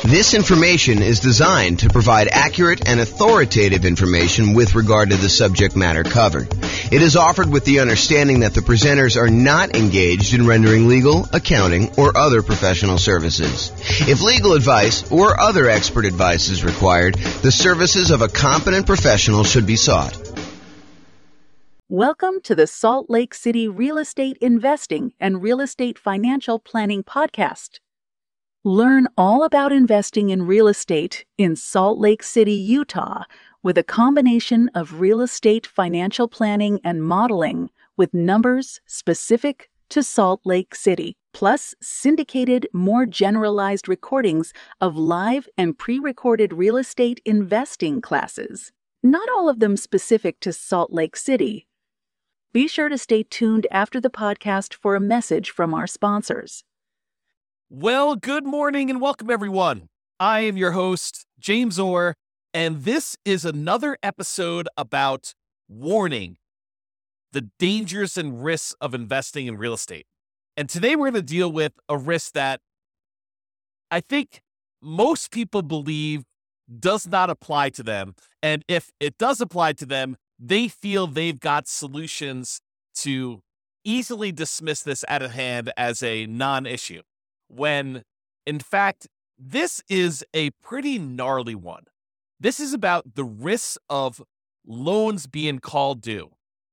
This information is designed to provide accurate and authoritative information with regard to the subject matter covered. It is offered with the understanding that the presenters are not engaged in rendering legal, accounting, or other professional services. If legal advice or other expert advice is required, the services of a competent professional should be sought. Welcome to the Salt Lake City Real Estate Investing and Real Estate Financial Planning Podcast. Learn all about investing in real estate in Salt Lake City, Utah, with a combination of real estate financial planning and modeling with numbers specific to Salt Lake City, plus syndicated, more generalized recordings of live and pre-recorded real estate investing classes, not all of them specific to Salt Lake City. Be sure to stay tuned after the podcast for a message from our sponsors. Well, good morning and welcome, everyone. I am your host, James Orr, and this is another episode about warning the dangers and risks of investing in real estate. And today we're going to deal with a risk that I think most people believe does not apply to them. And if it does apply to them, they feel they've got solutions to easily dismiss this out of hand as a non-issue, when, in fact, this is a pretty gnarly one. This is about the risks of loans being called due.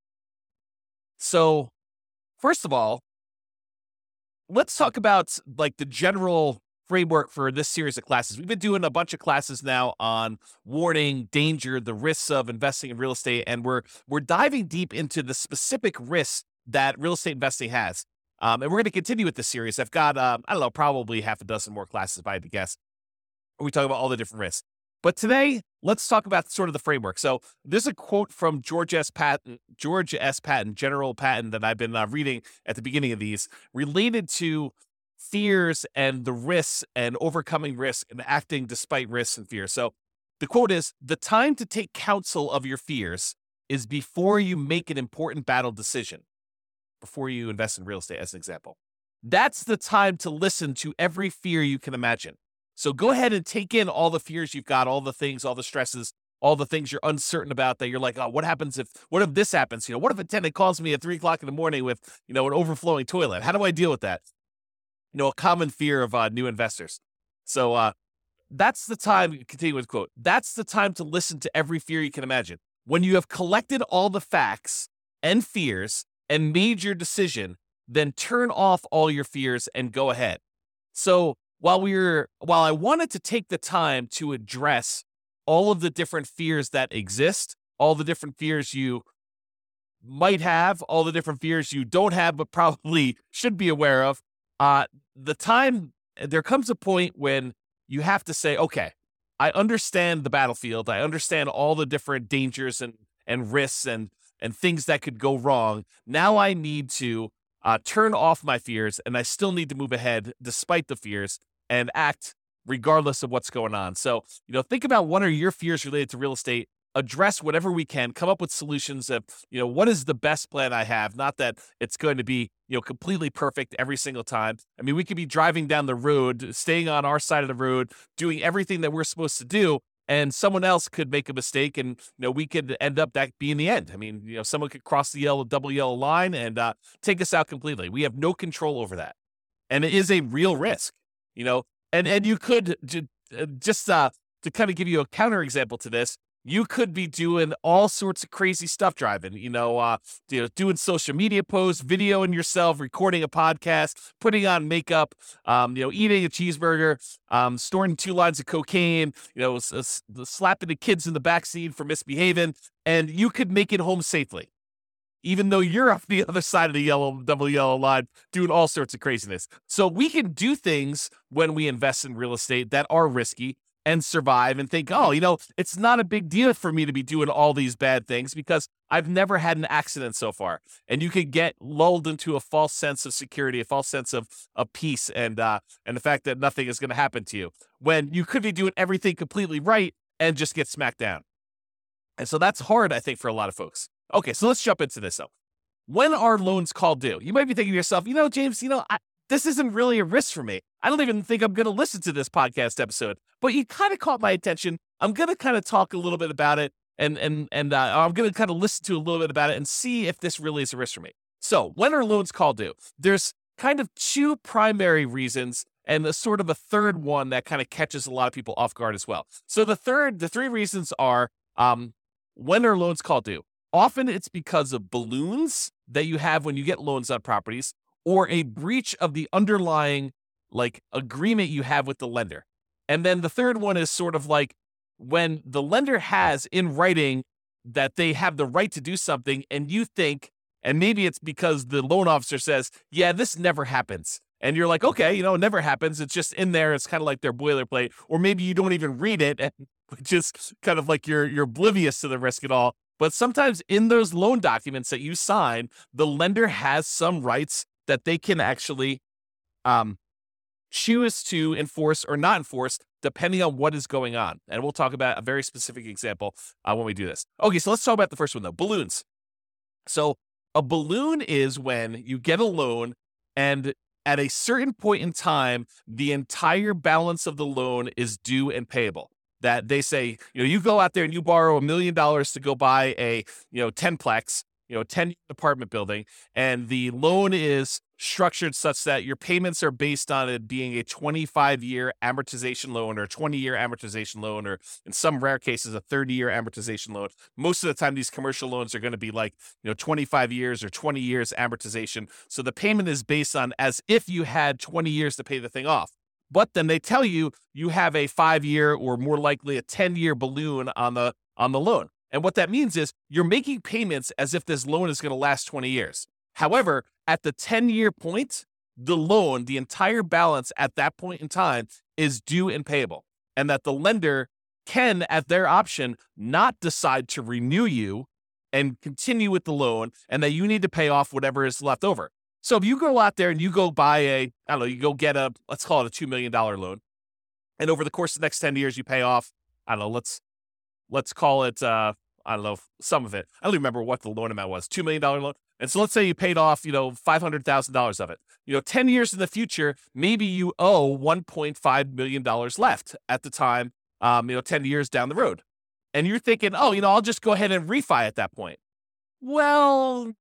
So, first of all, let's talk about the general framework for this series of classes. We've been doing a bunch of classes now on warning, danger, the risks of investing in real estate, and we're diving deep into the specific risks that real estate investing has. And we're going to continue with this series. I've got, probably half a dozen more classes, if I had to guess, where we talk about all the different risks. But today, let's talk about sort of the framework. So there's a quote from George S. Patton, General Patton, that I've been reading at the beginning of these, related to fears and the risks and overcoming risk and acting despite risks and fears. So the quote is, "The time to take counsel of your fears is before you make an important battle decision." Before you invest in real estate, as an example. That's the time to listen to every fear you can imagine. So go ahead and take in all the fears you've got, all the things, all the stresses, all the things you're uncertain about that you're like, oh, what if this happens? What if a tenant calls me at 3 o'clock in the morning with, an overflowing toilet? How do I deal with that? A common fear of new investors. So that's the time, continue with quote, "That's the time to listen to every fear you can imagine. When you have collected all the facts and fears and made your decision, then turn off all your fears and go ahead." So while I wanted to take the time to address all of the different fears that exist, all the different fears you might have, all the different fears you don't have but probably should be aware of, there comes a point when you have to say, okay, I understand the battlefield. I understand all the different dangers and risks and things that could go wrong. Now I need to turn off my fears, and I still need to move ahead despite the fears and act regardless of what's going on. So, think about what are your fears related to real estate, address whatever we can, come up with solutions of, what is the best plan I have? Not that it's going to be, completely perfect every single time. I mean, we could be driving down the road, staying on our side of the road, doing everything that we're supposed to do, and someone else could make a mistake, and we could end up that being the end. I mean, someone could cross the double yellow line and take us out completely. We have no control over that, and it is a real risk. And you could just to kind of give you a counterexample to this, you could be doing all sorts of crazy stuff driving. Doing social media posts, videoing yourself, recording a podcast, putting on makeup, eating a cheeseburger, storing 2 lines of cocaine, slapping the kids in the backseat for misbehaving, and you could make it home safely, even though you're off the other side of the double yellow line doing all sorts of craziness. So we can do things when we invest in real estate that are risky and survive and think, oh, it's not a big deal for me to be doing all these bad things because I've never had an accident so far. And you could get lulled into a false sense of security, a false sense of peace and the fact that nothing is going to happen to you when you could be doing everything completely right and just get smacked down. And so that's hard, I think, for a lot of folks. Okay, so let's jump into this, though. When are loans called due? You might be thinking to yourself, James, this isn't really a risk for me. I don't even think I'm going to listen to this podcast episode, but you kind of caught my attention. I'm going to kind of talk a little bit about it, and I'm going to kind of listen to a little bit about it and see if this really is a risk for me. So when are loans called due? There's kind of two primary reasons and a sort of a third one that kind of catches a lot of people off guard as well. So the three reasons are, when are loans called due? Often it's because of balloons that you have when you get loans on properties, or a breach of the underlying agreement you have with the lender. And then the third one is sort of like when the lender has in writing that they have the right to do something, and you think, and maybe it's because the loan officer says, yeah, this never happens. And you're like, okay, it never happens. It's just in there. It's kind of like their boilerplate. Or maybe you don't even read it, and just kind of like you're oblivious to the risk at all. But sometimes in those loan documents that you sign, the lender has some rights that they can actually choose to enforce or not enforce, depending on what is going on. And we'll talk about a very specific example when we do this. Okay, so let's talk about the first one, though, balloons. So a balloon is when you get a loan, and at a certain point in time, the entire balance of the loan is due and payable. That they say, you go out there and you borrow $1 million to go buy a, 10-plex, 10 apartment building, and the loan is structured such that your payments are based on it being a 25-year amortization loan or 20-year amortization loan, or in some rare cases, a 30-year amortization loan. Most of the time, these commercial loans are going to be 25 years or 20 years amortization. So the payment is based on as if you had 20 years to pay the thing off. But then they tell you have a 5-year or more likely a 10-year balloon on the loan. And what that means is you're making payments as if this loan is going to last 20 years. However, at the 10-year point, the loan, the entire balance at that point in time is due and payable. And that the lender can, at their option, not decide to renew you and continue with the loan, and that you need to pay off whatever is left over. So if you go out there and you go buy you go get let's call it a $2 million loan. And over the course of the next 10 years, you pay off, let's call it, some of it. I don't even remember what the loan amount was, $2 million loan. And so let's say you paid off, $500,000 of it. 10 years in the future, maybe you owe $1.5 million left at the time, 10 years down the road. And you're thinking, I'll just go ahead and refi at that point. Well,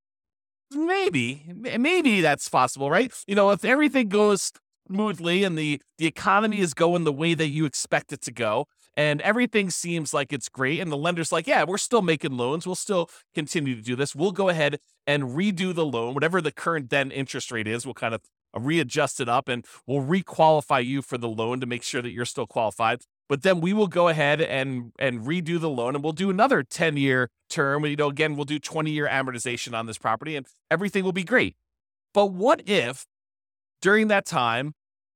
maybe that's possible, right? If everything goes smoothly and the economy is going the way that you expect it to go, and everything seems like it's great, and the lender's like, yeah, we're still making loans, we'll still continue to do this, we'll go ahead and redo the loan, whatever the current then interest rate is, we'll kind of readjust it up, and we'll requalify you for the loan to make sure that you're still qualified. But then we will go ahead and redo the loan, and we'll do another 10-year term. Again, we'll do 20-year amortization on this property, and everything will be great. But what if during that time,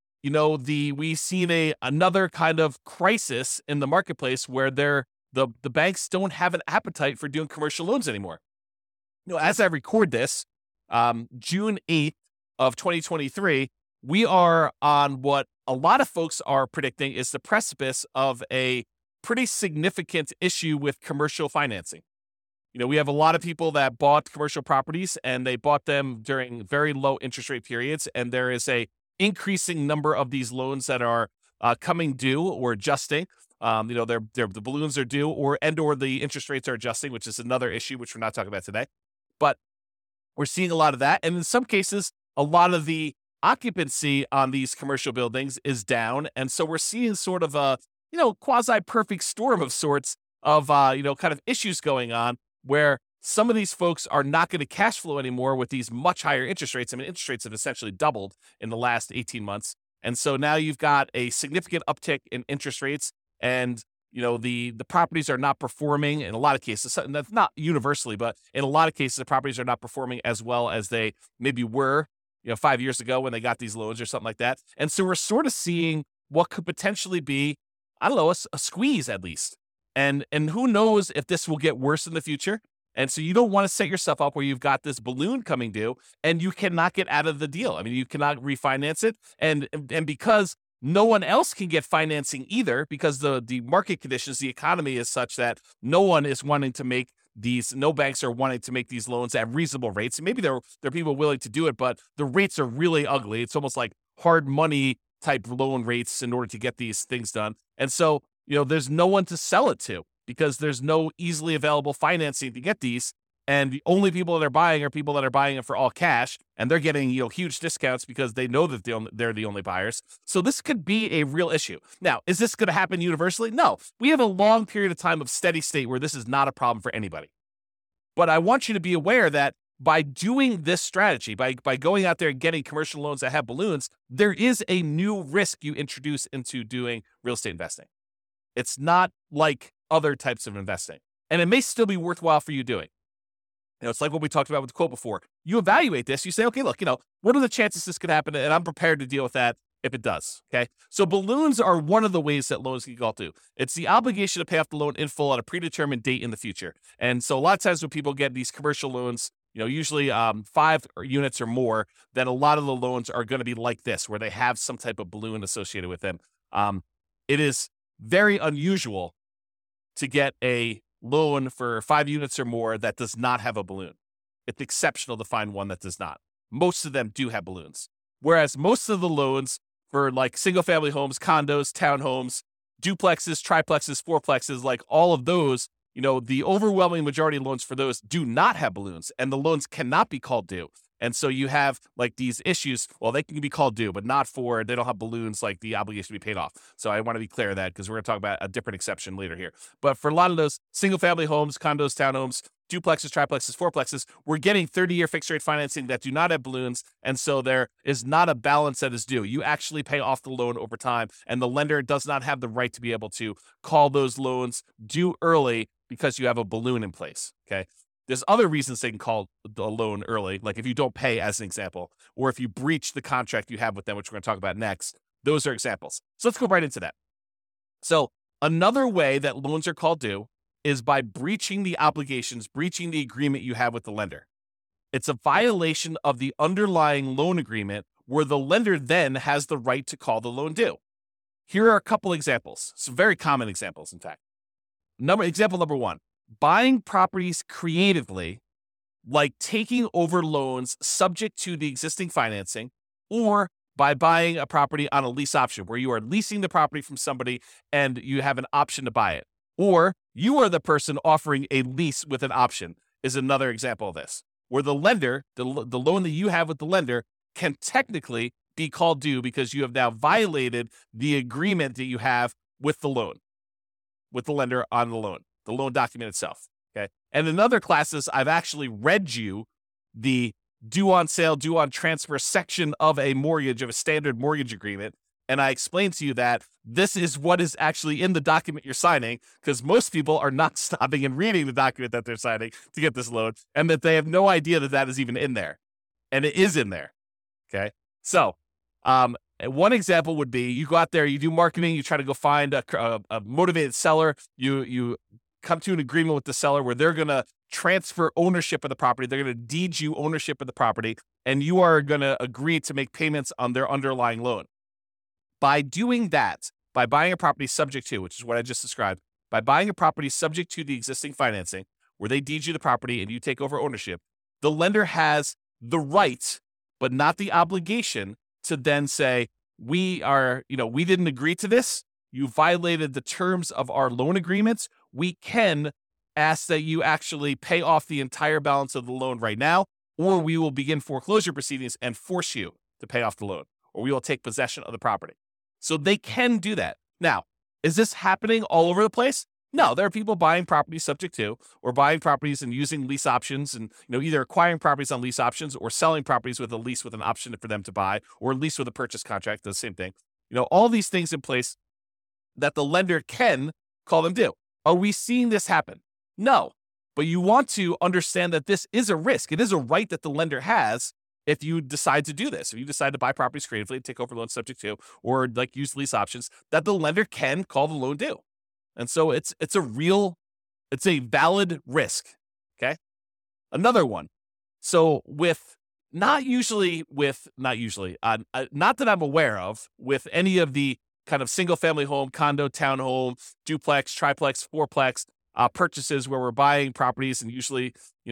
we've seen another kind of crisis in the marketplace where the banks don't have an appetite for doing commercial loans anymore. As I record this, June 8th of 2023, we are on what a lot of folks are predicting is the precipice of a pretty significant issue with commercial financing. We have a lot of people that bought commercial properties, and they bought them during very low interest rate periods, and there is a increasing number of these loans that are coming due or adjusting. The balloons are due, or the interest rates are adjusting, which is another issue which we're not talking about today. But we're seeing a lot of that, and in some cases, a lot of the occupancy on these commercial buildings is down, and so we're seeing sort of a quasi-perfect storm of sorts of kind of issues going on where some of these folks are not going to cash flow anymore with these much higher interest rates. I mean, interest rates have essentially doubled in the last 18 months. And so now you've got a significant uptick in interest rates, and, the properties are not performing in a lot of cases. That's not universally, but in a lot of cases, the properties are not performing as well as they maybe were, 5 years ago when they got these loans or something like that. And so we're sort of seeing what could potentially be, a squeeze at least. And who knows if this will get worse in the future. And so you don't want to set yourself up where you've got this balloon coming due and you cannot get out of the deal. I mean, you cannot refinance it. And because no one else can get financing either, because the market conditions, the economy is such that no banks are wanting to make these loans at reasonable rates. And maybe there are people willing to do it, but the rates are really ugly. It's almost like hard money type loan rates in order to get these things done. And so, there's no one to sell it to because there's no easily available financing to get these. And the only people that are buying are people that are buying it for all cash, and they're getting huge discounts because they know that they're the only buyers. So this could be a real issue. Now, is this going to happen universally? No. We have a long period of time of steady state where this is not a problem for anybody. But I want you to be aware that by doing this strategy, by going out there and getting commercial loans that have balloons, there is a new risk you introduce into doing real estate investing. It's not like other types of investing, and it may still be worthwhile for you doing. It's like what we talked about with the quote before. You evaluate this. You say, okay, look, what are the chances this could happen? And I'm prepared to deal with that if it does. Okay. So balloons are one of the ways that loans can go to. It's the obligation to pay off the loan in full at a predetermined date in the future. And so a lot of times when people get these commercial loans, usually 5 units or more, then a lot of the loans are going to be like this, where they have some type of balloon associated with them. It is very unusual to get a loan for 5 units or more that does not have a balloon. It's exceptional to find one that does not. Most of them do have balloons. Whereas most of the loans for like single family homes, condos, townhomes, duplexes, triplexes, fourplexes, like all of those, the overwhelming majority of loans for those do not have balloons, and the loans cannot be called due. And so you have like these issues. Well, they can be called due, but not they don't have balloons like the obligation to be paid off. So I want to be clear of that because we're going to talk about a different exception later here. But for a lot of those single family homes, condos, townhomes, duplexes, triplexes, fourplexes, we're getting 30-year fixed rate financing that do not have balloons. And so there is not a balance that is due. You actually pay off the loan over time, and the lender does not have the right to be able to call those loans due early because you have a balloon in place. Okay. There's other reasons they can call the loan early, like if you don't pay, as an example, or if you breach the contract you have with them, which we're going to talk about next. Those are examples. So let's go right into that. So another way that loans are called due is by breaching the obligations, breaching the agreement you have with the lender. It's a violation of the underlying loan agreement where the lender then has the right to call the loan due. Here are a couple examples, some very common examples, in fact. Example number 1. Buying properties creatively, like taking over loans subject to the existing financing, or by buying a property on a lease option where you are leasing the property from somebody and you have an option to buy it. Or you are the person offering a lease with an option is another example of this, where the lender, the loan that you have with the lender can technically be called due because you have now violated the agreement that you have with the loan, with the lender on the loan document itself. Okay. And in other classes, I've actually read you the due on sale, due on transfer section of a mortgage, of a standard mortgage agreement. And I explained to you that this is what is actually in the document you're signing, because most people are not stopping and reading the document that they're signing to get this loan, and that they have no idea that that is even in there. And it is in there. Okay. So, one example would be you go out there, you do marketing, you try to go find a motivated seller, you come to an agreement with the seller where they're going to transfer ownership of the property. They're going to deed you ownership of the property, and you are going to agree to make payments on their underlying loan. By doing that, by buying a property subject to, which is what I just described, by buying a property subject to the existing financing, where they deed you the property and you take over ownership, the lender has the right, but not the obligation, to then say, we didn't agree to this. You violated the terms of our loan agreements. We can ask that you actually pay off the entire balance of the loan right now, or we will begin foreclosure proceedings and force you to pay off the loan, or we will take possession of the property. So they can do that. Now, is this happening all over the place? No, there are people buying properties subject to, or buying properties and using lease options, and either acquiring properties on lease options or selling properties with a lease with an option for them to buy, or a lease with a purchase contract, the same thing. All these things in place that the lender can call them due. Are we seeing this happen? No, but you want to understand that this is a risk. It is a right that the lender has if you decide to do this. If you decide to buy properties creatively, take over loans subject to, or like use lease options, that the lender can call the loan due. And so it's a valid risk. Okay. Another one. So not that I'm aware of, with any of the kind of single family home, condo, townhome, duplex, triplex, fourplex, purchases where we're buying properties and usually,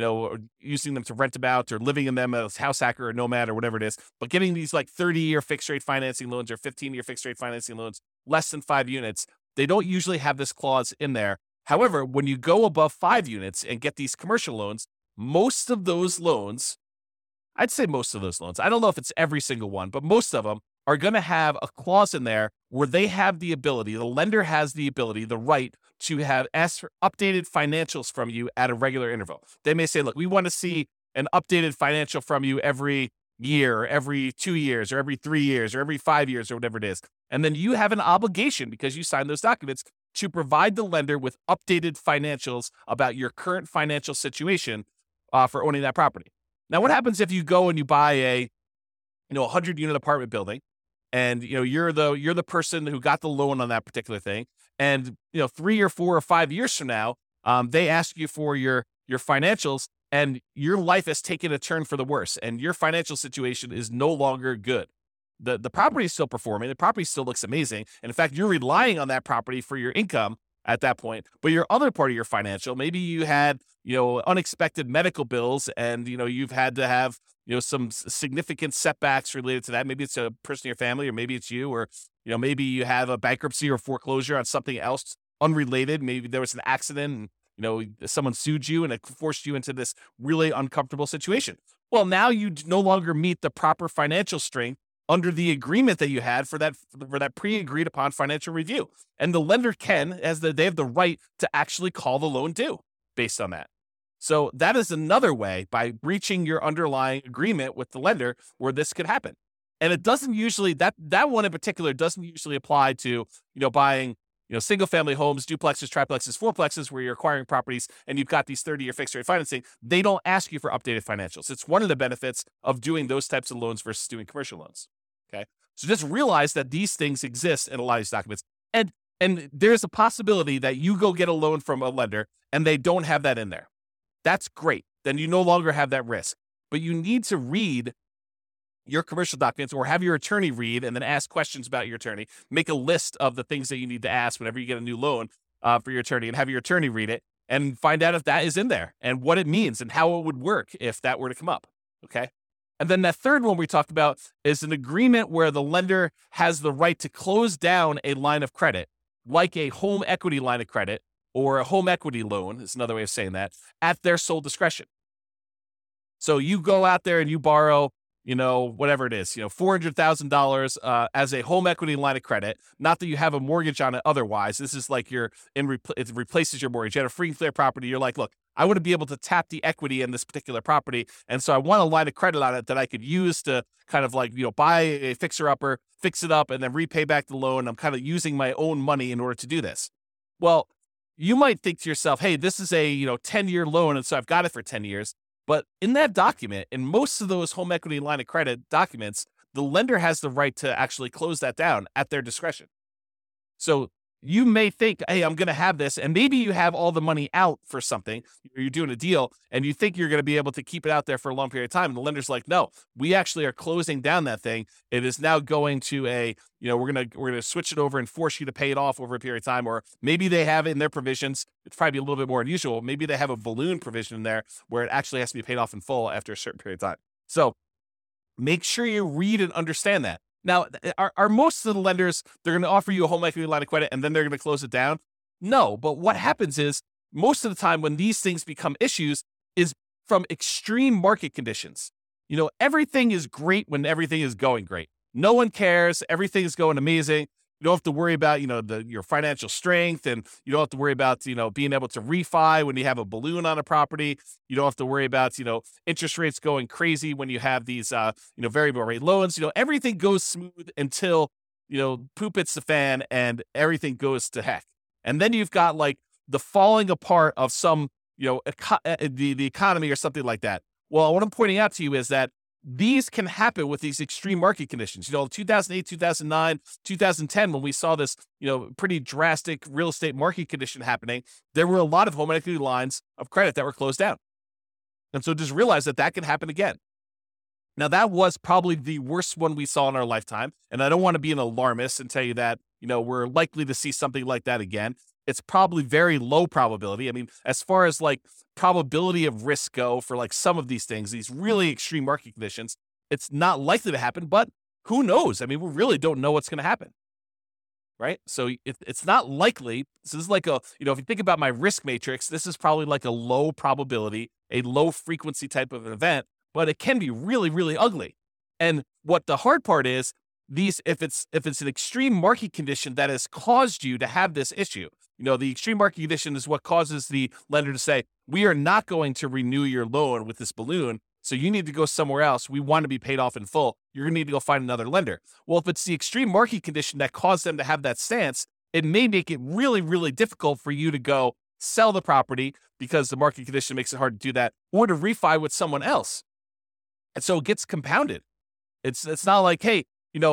using them to rent them out or living in them as house hacker or nomad or whatever it is, but getting these like 30-year fixed rate financing loans or 15-year fixed rate financing loans, less than 5 units, they don't usually have this clause in there. However, when you go above 5 units and get these commercial loans, most of those loans, I'd say most of those loans, I don't know if it's every single one, but most of them are going to have a clause in there where they have the ability, the lender has the ability, the right to ask for updated financials from you at a regular interval. They may say, look, we want to see an updated financial from you every year, or every 2 years, or every 3 years, or every 5 years, or whatever it is. And then you have an obligation, because you signed those documents, to provide the lender with updated financials about your current financial situation for owning that property. Now, what happens if you go and you buy a 100-unit apartment building, and you're the person who got the loan on that particular thing, and 3 or 4 or 5 years from now, they ask you for your financials, and your life has taken a turn for the worse, and your financial situation is no longer good. The property is still performing, the property still looks amazing, and in fact, you're relying on that property for your income at that point. But your other part of your financial, maybe you had unexpected medical bills, and you've had to have some significant setbacks related to that. Maybe it's a person in your family, or maybe it's you, or maybe you have a bankruptcy or foreclosure on something else unrelated. Maybe there was an accident and someone sued you and it forced you into this really uncomfortable situation. Well, now you no longer meet the proper financial strength under the agreement that you had for that pre-agreed upon financial review. And the lender they have the right to actually call the loan due based on that. So that is another way, by breaching your underlying agreement with the lender, where this could happen. And it doesn't usually, that one in particular doesn't usually apply to, buying, single family homes, duplexes, triplexes, fourplexes, where you're acquiring properties and you've got these 30-year fixed rate financing. They don't ask you for updated financials. It's one of the benefits of doing those types of loans versus doing commercial loans. Okay. So just realize that these things exist in a lot of these documents. And there's a possibility that you go get a loan from a lender and they don't have that in there. That's great. Then you no longer have that risk. But you need to read your commercial documents, or have your attorney read and then ask questions about your attorney. Make a list of the things that you need to ask whenever you get a new loan for your attorney, and have your attorney read it and find out if that is in there and what it means and how it would work if that were to come up. Okay. And then that third one we talked about is an agreement where the lender has the right to close down a line of credit, like a home equity line of credit or a home equity loan, is another way of saying that, at their sole discretion. So you go out there and you borrow, whatever it is, $400,000 as a home equity line of credit. Not that you have a mortgage on it otherwise. This is like it replaces your mortgage. You had a free and clear property. You're like, look, I want to be able to tap the equity in this particular property. And so I want a line of credit on it that I could use to kind of like, buy a fixer-upper, fix it up, and then repay back the loan. I'm kind of using my own money in order to do this. Well, you might think to yourself, hey, this is a 10-year loan, and so I've got it for 10 years. But in that document, in most of those home equity line of credit documents, the lender has the right to actually close that down at their discretion. So you may think, hey, I'm going to have this, and maybe you have all the money out for something, you're doing a deal, and you think you're going to be able to keep it out there for a long period of time. And the lender's like, no, we actually are closing down that thing. It is now going to we're going to switch it over and force you to pay it off over a period of time. Or maybe they have it in their provisions. It's probably a little bit more unusual. Maybe they have a balloon provision in there where it actually has to be paid off in full after a certain period of time. So make sure you read and understand that. Now, are most of the lenders, they're going to offer you a home equity line of credit and then they're going to close it down? No, but what happens is most of the time when these things become issues is from extreme market conditions. Everything is great when everything is going great. No one cares. Everything is going amazing. You don't have to worry about, your financial strength, and you don't have to worry about, being able to refi when you have a balloon on a property. You don't have to worry about, interest rates going crazy when you have these, variable rate loans. Everything goes smooth until, poop hits the fan and everything goes to heck. And then you've got like the falling apart of some, the economy or something like that. Well, what I'm pointing out to you is that these can happen with these extreme market conditions. 2008, 2009, 2010, when we saw this, pretty drastic real estate market condition happening, there were a lot of home equity lines of credit that were closed down. And so just realize that can happen again. Now, that was probably the worst one we saw in our lifetime. And I don't want to be an alarmist and tell you that, we're likely to see something like that again. it's probably very low probability. I mean, as far as like probability of risk go for like some of these things, these really extreme market conditions, it's not likely to happen, but who knows? I mean, we really don't know what's going to happen, right? So it's not likely. So this is like if you think about my risk matrix, this is probably like a low probability, a low frequency type of an event, but it can be really, really ugly. And what the hard part is, if it's an extreme market condition that has caused you to have this issue, the extreme market condition is what causes the lender to say, we are not going to renew your loan with this balloon, so you need to go somewhere else. We want to be paid off in full. You're going to need to go find another lender. Well, if it's the extreme market condition that caused them to have that stance, it may make it really, really difficult for you to go sell the property because the market condition makes it hard to do that, or to refi with someone else. And so it gets compounded. It's not like, hey,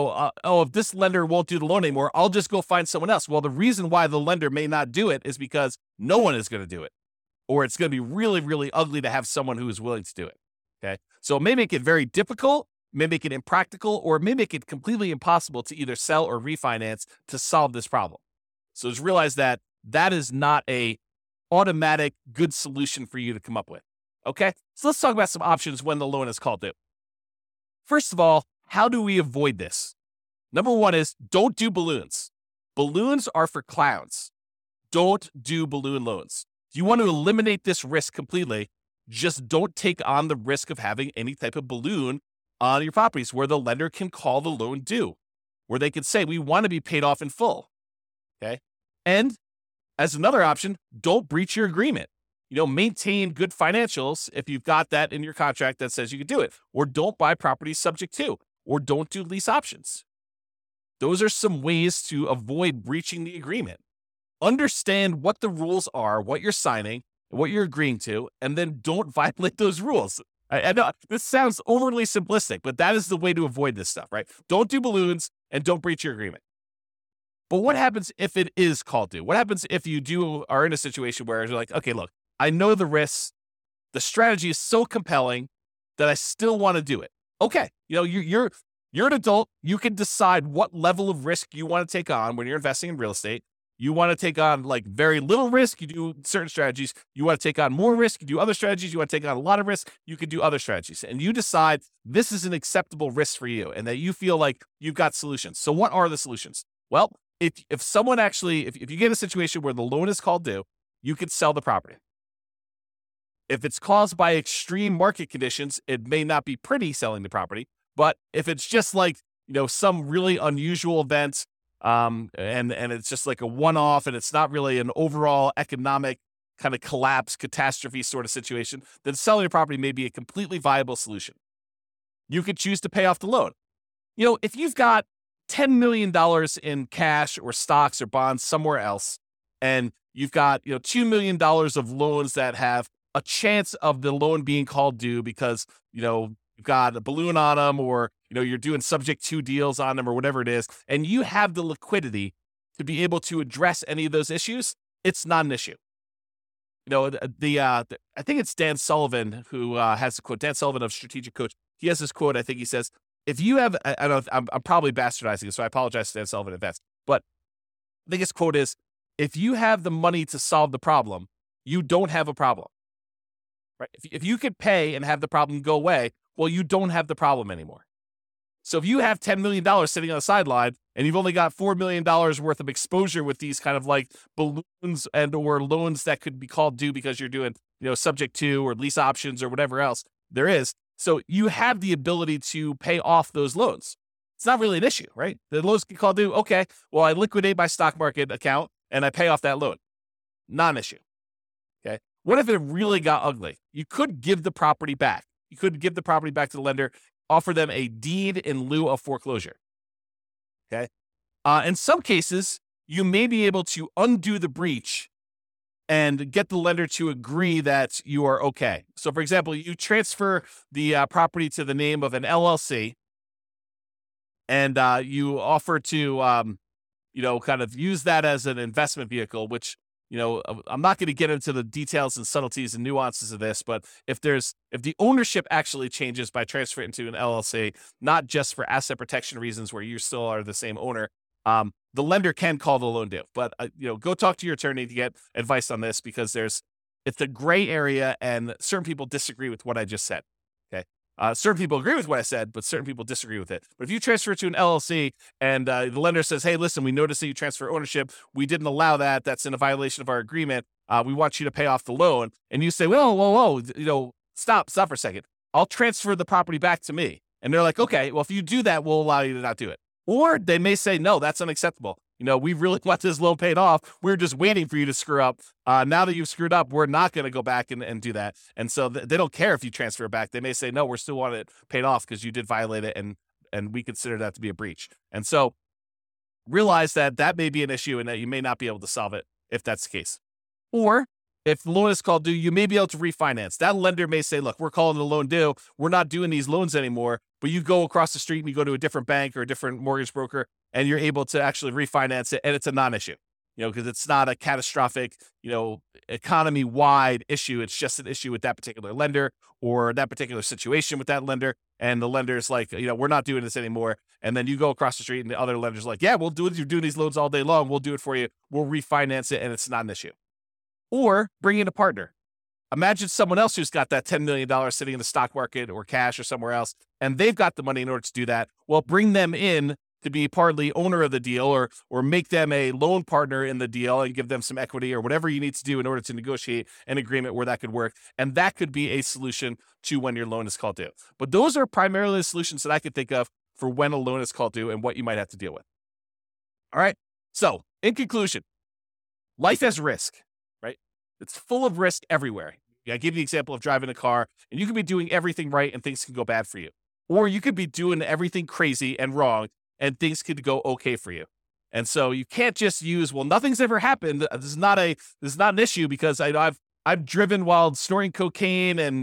if this lender won't do the loan anymore, I'll just go find someone else. Well, the reason why the lender may not do it is because no one is going to do it, or it's going to be really, really ugly to have someone who is willing to do it. Okay. So it may make it very difficult, may make it impractical, or it may make it completely impossible to either sell or refinance to solve this problem. So just realize that is not a automatic good solution for you to come up with. Okay. So let's talk about some options when the loan is called due. First of all, how do we avoid this? Number one is don't do balloons. Balloons are for clowns. Don't do balloon loans. If you want to eliminate this risk completely, just don't take on the risk of having any type of balloon on your properties where the lender can call the loan due, where they can say, we want to be paid off in full. Okay. And as another option, don't breach your agreement. Maintain good financials if you've got that in your contract that says you can do it, or don't buy properties subject to, or don't do lease options. Those are some ways to avoid breaching the agreement. Understand what the rules are, what you're signing, what you're agreeing to, and then don't violate those rules. I know this sounds overly simplistic, but that is the way to avoid this stuff, right? Don't do balloons and don't breach your agreement. But what happens if it is called due? What happens if you are in a situation where you're like, okay, look, I know the risks. The strategy is so compelling that I still want to do it. Okay, you're an adult. You can decide what level of risk you want to take on when you're investing in real estate. You want to take on like very little risk, you do certain strategies. You want to take on more risk, you do other strategies. You want to take on a lot of risk, you could do other strategies. And you decide this is an acceptable risk for you and that you feel like you've got solutions. So what are the solutions? Well, if someone actually, if you get a situation where the loan is called due, you could sell the property. If it's caused by extreme market conditions, it may not be pretty selling the property. But if it's just like, some really unusual event, and it's just like a one-off and it's not really an overall economic kind of collapse, catastrophe sort of situation, then selling the property may be a completely viable solution. You could choose to pay off the loan. If you've got $10 million in cash or stocks or bonds somewhere else, and you've got, $2 million of loans that have a chance of the loan being called due because, you've got a balloon on them, or, you're doing subject to deals on them, or whatever it is, and you have the liquidity to be able to address any of those issues, it's not an issue. I think it's Dan Sullivan who has a quote, Dan Sullivan of Strategic Coach. He has this quote, I think he says, if you have, I don't know, I'm probably bastardizing it, so I apologize to Dan Sullivan in advance, but I think his quote is, if you have the money to solve the problem, you don't have a problem. Right? If you could pay and have the problem go away, well, you don't have the problem anymore. So if you have $10 million sitting on the sideline and you've only got $4 million worth of exposure with these kind of like balloons and or loans that could be called due because you're doing, subject to or lease options or whatever else there is. So you have the ability to pay off those loans. It's not really an issue, right? The loans get called due. Okay, well, I liquidate my stock market account and I pay off that loan. Not an issue. Okay. What if it really got ugly? You could give the property back. You could give the property back to the lender, offer them a deed in lieu of foreclosure. Okay. In some cases, you may be able to undo the breach and get the lender to agree that you are okay. So, for example, you transfer the property to the name of an LLC, and you offer to, kind of use that as an investment vehicle, which, I'm not going to get into the details and subtleties and nuances of this, but if the ownership actually changes by transferring into an LLC, not just for asset protection reasons where you still are the same owner, the lender can call the loan due. But go talk to your attorney to get advice on this, because it's a gray area, and certain people disagree with what I just said. Okay. Certain people agree with what I said, but certain people disagree with it. But if you transfer it to an LLC and the lender says, hey, listen, we noticed that you transfer ownership. We didn't allow that. That's in a violation of our agreement. We want you to pay off the loan. And you say, whoa, stop for a second. I'll transfer the property back to me. And they're like, okay, well, if you do that, we'll allow you to not do it. Or they may say, no, that's unacceptable. We really want this loan paid off. We're just waiting for you to screw up. Now that you've screwed up, we're not going to go back and do that. And so they don't care if you transfer it back. They may say, no, we're still want it paid off because you did violate it, and we consider that to be a breach. And so realize that may be an issue and that you may not be able to solve it if that's the case. Or if the loan is called due, you may be able to refinance. That lender may say, look, we're calling the loan due. We're not doing these loans anymore. But you go across the street and you go to a different bank or a different mortgage broker, and you're able to actually refinance it. And it's a non-issue, because it's not a catastrophic, economy-wide issue. It's just an issue with that particular lender or that particular situation with that lender. And the lender's like, we're not doing this anymore. And then you go across the street and the other lender's like, yeah, we'll do it. You're doing these loans all day long. We'll do it for you. We'll refinance it. And it's not an issue. Or bring in a partner. Imagine someone else who's got that $10 million sitting in the stock market or cash or somewhere else, and they've got the money in order to do that. Well, bring them in to be partly owner of the deal, or make them a loan partner in the deal and give them some equity or whatever you need to do in order to negotiate an agreement where that could work. And that could be a solution to when your loan is called due. But those are primarily the solutions that I could think of for when a loan is called due and what you might have to deal with. All right. So in conclusion, life has risk. It's full of risk everywhere. I give you the example of driving a car, and you could be doing everything right and things can go bad for you. Or you could be doing everything crazy and wrong and things could go okay for you. And so you can't just use, well, nothing's ever happened. This is not an issue because I've driven while snorting cocaine and,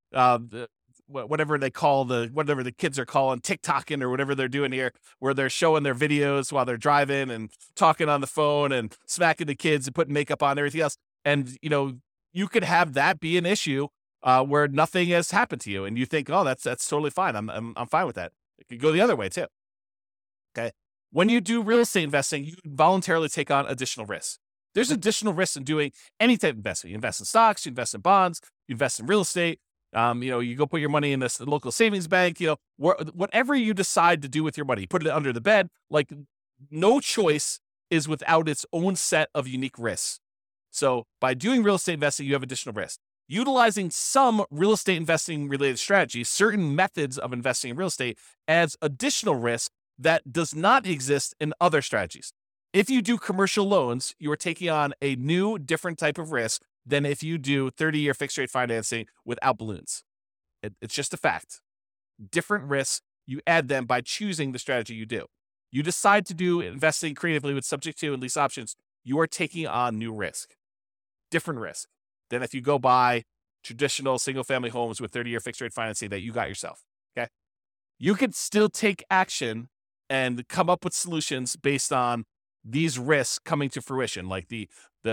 whatever the kids are calling TikToking or whatever they're doing here, where they're showing their videos while they're driving and talking on the phone and smacking the kids and putting makeup on and everything else. And, you could have that be an issue where nothing has happened to you. And you think, oh, that's totally fine. I'm fine with that. It could go the other way too. Okay. When you do real estate investing, you voluntarily take on additional risks. There's additional risks in doing any type of investment. You invest in stocks, you invest in bonds, you invest in real estate. You go put your money in this local savings bank, whatever you decide to do with your money, put it under the bed. Like, no choice is without its own set of unique risks. So by doing real estate investing, you have additional risk. Utilizing some real estate investing related strategies, certain methods of investing in real estate, adds additional risk that does not exist in other strategies. If you do commercial loans, you are taking on a new, different type of risk than if you do 30-year fixed rate financing without balloons. It's just a fact. Different risks, you add them by choosing the strategy you do. You decide to do investing creatively with subject to and lease options, you are taking on new risk. Different risk than if you go buy traditional single-family homes with 30-year fixed rate financing that you got yourself. Okay, you could still take action and come up with solutions based on these risks coming to fruition, like the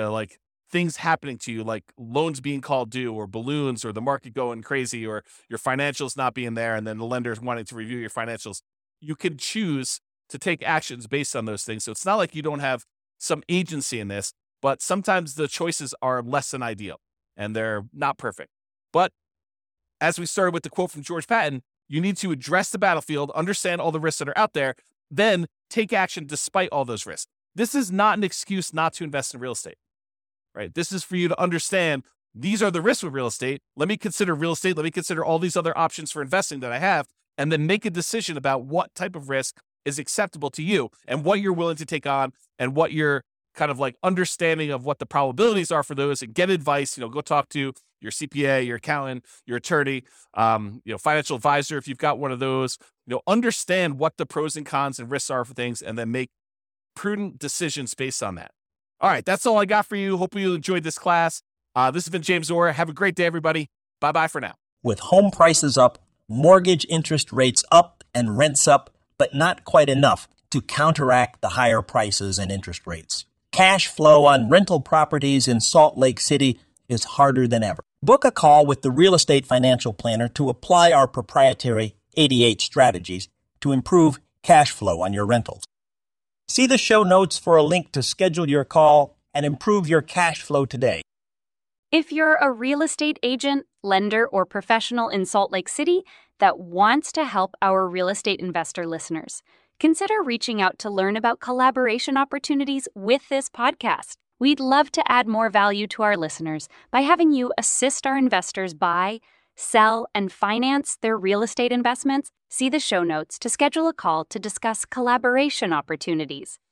things happening to you, like loans being called due, or balloons, or the market going crazy, or your financials not being there, and then the lenders wanting to review your financials. You can choose to take actions based on those things. So it's not like you don't have some agency in this. But sometimes the choices are less than ideal and they're not perfect. But as we started with the quote from George Patton, you need to address the battlefield, understand all the risks that are out there, then take action despite all those risks. This is not an excuse not to invest in real estate, right? This is for you to understand these are the risks with real estate. Let me consider real estate. Let me consider all these other options for investing that I have, and then make a decision about what type of risk is acceptable to you and what you're willing to take on and what you're kind of like understanding of what the probabilities are for those, and get advice. Go talk to your CPA, your accountant, your attorney, financial advisor if you've got one of those. Understand what the pros and cons and risks are for things, and then make prudent decisions based on that. All right, that's all I got for you. Hope you enjoyed this class. This has been James Orr. Have a great day, everybody. Bye-bye for now. With home prices up, mortgage interest rates up, and rents up, but not quite enough to counteract the higher prices and interest rates. Cash flow on rental properties in Salt Lake City is harder than ever. Book a call with the Real Estate Financial Planner to apply our proprietary 88 strategies to improve cash flow on your rentals. See the show notes for a link to schedule your call and improve your cash flow today. If you're a real estate agent, lender, or professional in Salt Lake City that wants to help our real estate investor listeners, consider reaching out to learn about collaboration opportunities with this podcast. We'd love to add more value to our listeners by having you assist our investors buy, sell, and finance their real estate investments. See the show notes to schedule a call to discuss collaboration opportunities.